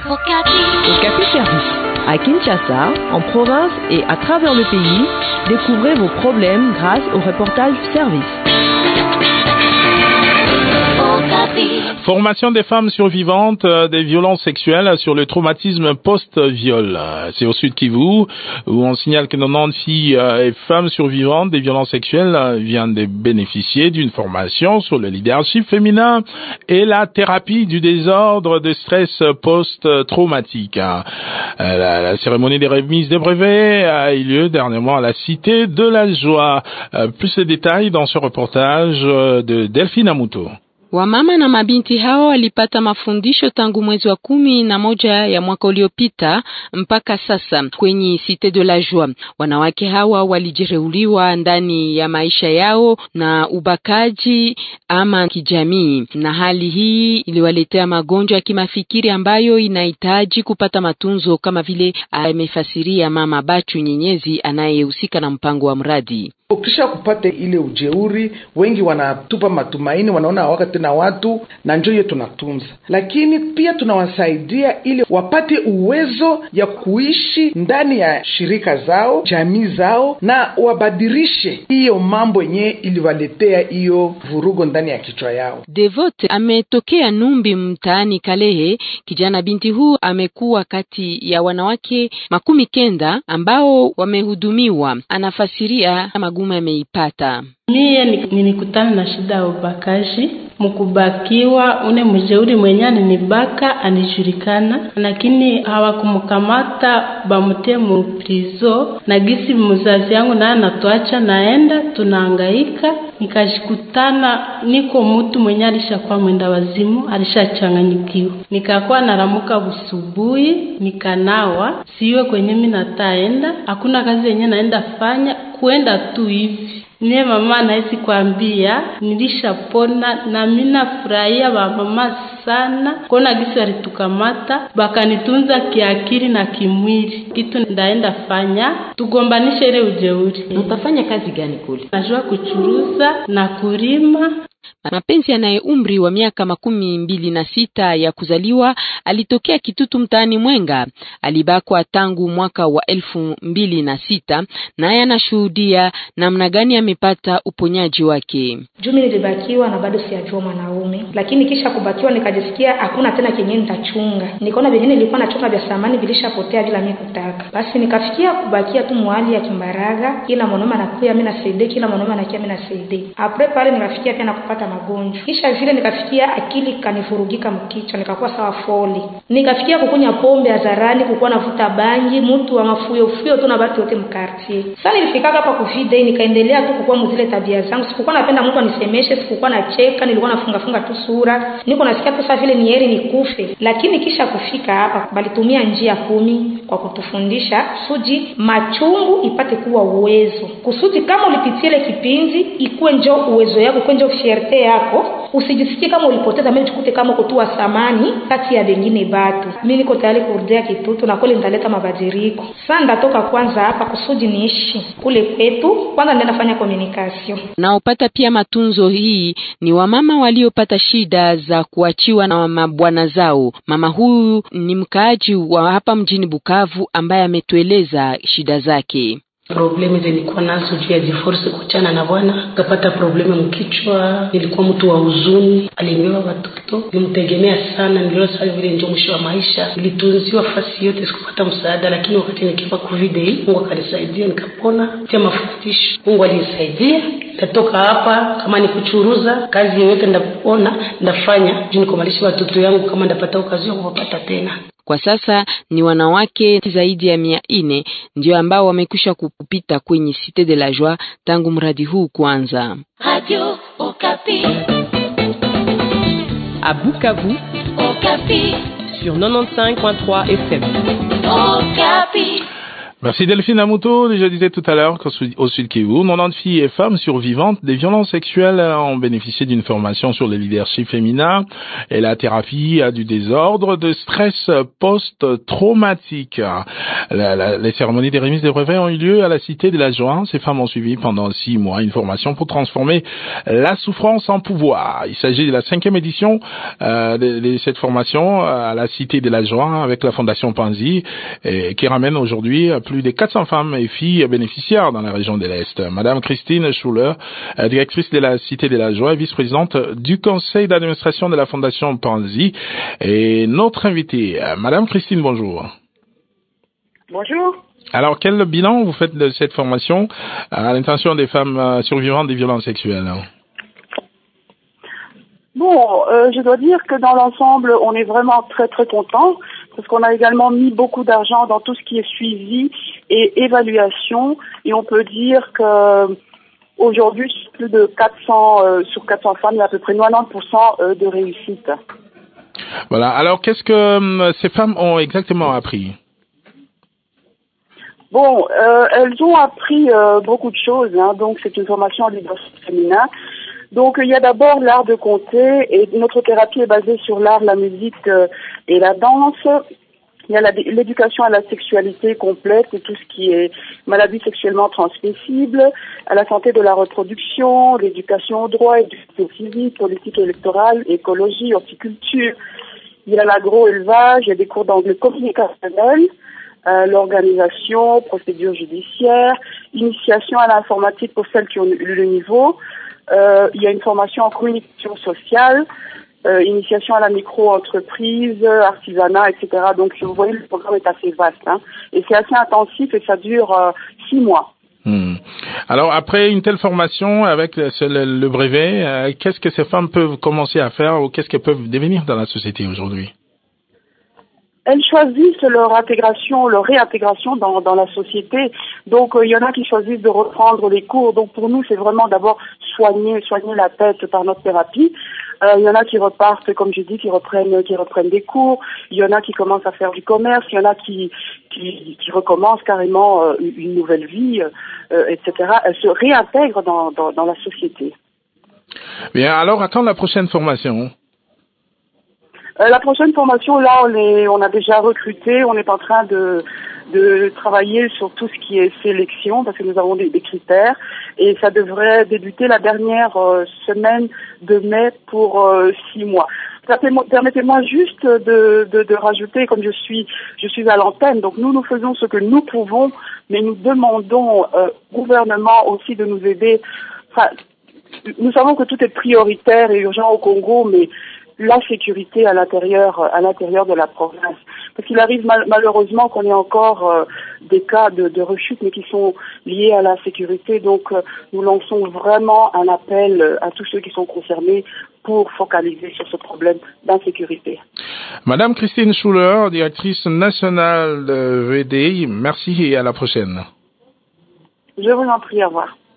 Okapi Service. À Kinshasa, en province et à travers le pays, découvrez vos problèmes grâce au reportage Service. Formation des femmes survivantes des violences sexuelles sur le traumatisme post-viol. C'est au Sud Kivu où on signale que 90 filles et femmes survivantes des violences sexuelles viennent de bénéficier d'une formation sur le leadership féminin et la thérapie du désordre de stress post-traumatique. La cérémonie des remises de brevets a eu lieu dernièrement à la Cité de la Joie. Plus de détails dans ce reportage de Delphine Amuto. Wamama na mabinti hao walipata mafundisho tangu mwezi wa 11 ya mwaka uliopita mpaka sasa kwenye Cité de la Joie. Wanawake hawa walijereuliwa ndani ya maisha yao na ubakaji ama kijamii, na hali hii iliwaletea magonjwa ya kimafikiri ambayo inahitaji kupata matunzo, kama vile amefasiria Mama Bachu Nyenyezi anayehusika na mpango wa mradi. Ukisha kupata ile ujeuri, wengi wanatupa matumaini, wanaona hawaka tena watu, na njoo hiyo tunatunza. Lakini pia tunawasaidia ili wapate uwezo ya kuishi ndani ya shirika zao, jamii zao, na wabadilishe hiyo mambo yenye iliwaletea hiyo vurugo ndani ya kichwa yao. Devote ametokea Numbi mtaani Kalehe. Kijana binti huu amekuwa kati ya wanawake 90 ambao wamehudumiwa. Anafasiria magumu ameipata. Mie nilikutana na shida ya ubakaji, mkubakiwa une mjeuri mwenyani nibaka anijulikana, lakini hawakumkamata bamutie mu prizo, na gisi mzazi yangu na anatuacha naenda tunahangaika. Nikajikutana niko mtu mwenye alishakuwa mwenda wazimu, alishachanganyikiwa. Nikakuwa naramuka busubuhi, nikanawa, siwe kwenye mimi nataenda, hakuna kazi yenye naenda fanya, kuenda tu hivi. Nye mama naisi kuambia nilishapona, na mina furahia ba mama sana kona gisi walitukamata bakanitunza kiakili na kimwili. Kitu ndaenda fanya tugombanishe ile ujeuri. Utafanya kazi gani kule? Najua kuchuruza na kulima. Mapenzi anaye umri wa miaka 26 ya kuzaliwa alitokea Kitutu mtaani Mwenga. Alibakwa tangu mwaka wa 2006, naye anashuhudia namna gani amepata uponyaji wake. Jumi nilibakiwa na bado sijajua mwanaume, lakini kisha kubakiwa nikajisikia hakuna tena kenye nitachunga. Nikaona vingine nilikuwa nachunga vya samani vilishapotea bila mimi kutaka. Basi nikafikia kubakia tu mwali ya Kimbaraga, kila mwanaume anakuya mimi nasaidie, kila mwanaume anakia mimi nasaidie. Après pale nikafikia tena kupata magonjwa. Kisha vile nikafikia akili kanifurugika mkichwa, nikakuwa sawa foli. Nikafikia kukunya pombe hadharani, kukuwa navuta bangi, mtu wa mafuyo tu na batu wote mkartie. Sasa nilifika hapa kuvide, nikaendelea tu kukuwa mzile tabia zangu. Sikukuwa napenda mtu anisemeshe, sikukuwa nacheka, nilikuwa nafunga tu sura. Niko nasikia tu sasa vile ni heri nikufe. Lakini kisha kufika hapa balitumia njia 10 kwa kutufundisha kusudi machungu ipate kuwa uwezo. Kusudi kama ulipitia ile kipindi ikuwe njoo uwezo yako, kwenye njoo fierté yako, usijisikie kama ulipoteza mimi chukute kama kutua samani kati ya wengine batu. Mimi niko tayari kurudia Kitutu na kule nitaleta mabadiliko. Sasa ndatoka kwanza hapa kusudi niishi kule kwetu, kwanza nenda fanya communication. Naopata pia matunzo hii ni wamama waliopata shida za kuachiwa na mabwana zao. Mama huyu ni mkaaji wa hapa mjini Bukavu ambaye ametueleza shida zake. Problemi zilikuwa nazo juu ya divorce, kuchana na bwana, kapata problemi mkichwa, nilikuwa mtu wa huzuni, alingewa watoto, nimtegemea sana, niliona sasa vile ndio mwisho wa maisha, nilitunziwa fasi yote, sikupata msaada, lakini wakati nikifa COVID hii, Mungu akanisaidia nikapona, tia mafundisho, Mungu alinisaidia. Natoka hapa kama ni kuchuruza, kazi yoyote ndapoona ndafanya, juu nikomalisha watoto yangu, kama ndapata kazi yangu kupata tena. Kwa sasa ni wanawake zaidi ya 400 ndio ambao wamekwisha kupita kwenye Cité de la Joie tangu mradi huu kuanza. Radio Okapi. À Bukavu, Okapi. sur 95.3 FM. Okapi. Merci Delphine Amuto. Je disais tout à l'heure qu'au Sud Kivu, 90 filles et femmes survivantes des violences sexuelles ont bénéficié d'une formation sur le leadership féminin et la thérapie du désordre de stress post-traumatique. Les cérémonies des remises des brevets ont eu lieu à la Cité de la Joie. Ces femmes ont suivi pendant 6 mois une formation pour transformer la souffrance en pouvoir. Il s'agit de la 5e édition de cette formation à la Cité de la Joie avec la Fondation Panzi qui ramène aujourd'hui plus de 400 femmes et filles bénéficiaires dans la région de l'Est. Madame Christine Schuller, directrice de la Cité de la Joie et vice-présidente du conseil d'administration de la Fondation Panzi, et notre invitée. Madame Christine, bonjour. Bonjour. Alors, quel bilan vous faites de cette formation à l'intention des femmes survivantes des violences sexuelles? Bon, je dois dire que dans l'ensemble, on est vraiment très très content parce qu'on a également mis beaucoup d'argent dans tout ce qui est suivi et évaluation, et on peut dire que aujourd'hui, plus de 400 sur 400 femmes, il y a à peu près 90% de réussite. Voilà. Alors, qu'est-ce que ces femmes ont exactement appris? Bon, elles ont appris beaucoup de choses, hein. Donc c'est une formation en leadership féminin. Donc il y a d'abord l'art de compter, et notre thérapie est basée sur l'art, la musique et la danse. Il y a l'éducation à la sexualité complète et tout ce qui est maladies sexuellement transmissibles, à la santé de la reproduction, l'éducation au droit, éducation civique, politique électorale, écologie, horticulture. Il y a l'agro-élevage, il y a des cours d'anglais communicationnel, l'organisation, procédure judiciaire, initiation à l'informatique pour celles qui ont eu le niveau. Il y a une formation en communication sociale, initiation à la micro-entreprise, artisanat, etc. Donc, vous voyez, le programme est assez vaste, hein, et c'est assez intensif et ça dure 6 mois. Alors, après une telle formation avec le brevet, qu'est-ce que ces femmes peuvent commencer à faire ou qu'est-ce qu'elles peuvent devenir dans la société aujourd'hui? Elles choisissent leur réintégration dans la société. Donc, il y en a qui choisissent de reprendre les cours. Donc, pour nous, c'est vraiment d'abord soigner la tête par notre thérapie. Il y en a qui repartent, comme je dis, qui reprennent des cours. Il y en a qui commencent à faire du commerce. Il y en a qui recommencent carrément une nouvelle vie, etc. Elles se réintègrent dans la société. Bien, alors, à quand la prochaine formation? La prochaine formation, là, on a déjà recruté, on est en train de travailler sur tout ce qui est sélection, parce que nous avons des critères, et ça devrait débuter la dernière semaine de mai pour 6 mois. Permettez-moi juste de rajouter, comme je suis à l'antenne, donc nous faisons ce que nous pouvons, mais nous demandons au gouvernement aussi de nous aider. Enfin, nous savons que tout est prioritaire et urgent au Congo, mais la sécurité à l'intérieur de la province. Parce qu'il arrive malheureusement qu'on ait encore des cas de rechute, mais qui sont liés à la sécurité. Donc, nous lançons vraiment un appel à tous ceux qui sont concernés pour focaliser sur ce problème d'insécurité. Madame Christine Schuller, directrice nationale de VDI, merci et à la prochaine. Je vous en prie, au revoir.